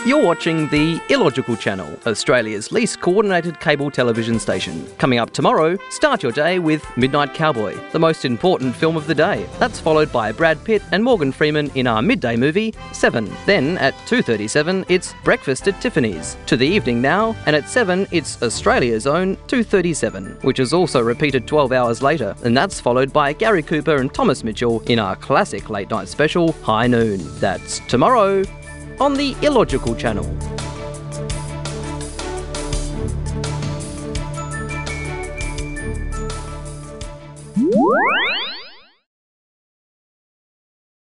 You're watching the Illogical Channel, Australia's least coordinated cable television station. Coming up tomorrow, start your day with Midnight Cowboy, the most important film of the day. That's followed by Brad Pitt and Morgan Freeman in our midday movie, Seven. Then at 2:37, it's Breakfast at Tiffany's. To the evening now, and at 7, it's Australia's own 2:37, which is also repeated 12 hours later. And that's followed by Gary Cooper and Thomas Mitchell in our classic late night special, High Noon. That's tomorrow on the Illogical Channel.